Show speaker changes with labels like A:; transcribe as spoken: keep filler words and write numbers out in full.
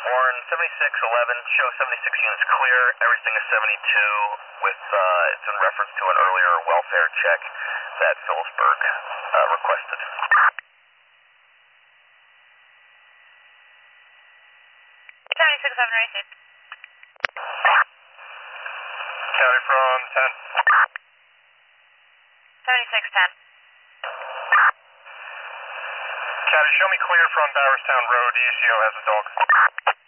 A: Warren, seventy-six eleven, show seventy-six units clear. Everything is seventy-two with, uh, it's in reference to an earlier welfare check that Phillipsburg uh, requested.
B: seventy-six eleven, received.
A: County from ten.
B: seventy-six ten.
A: County, show me clear from Bowerstown Road. E C O has a dog.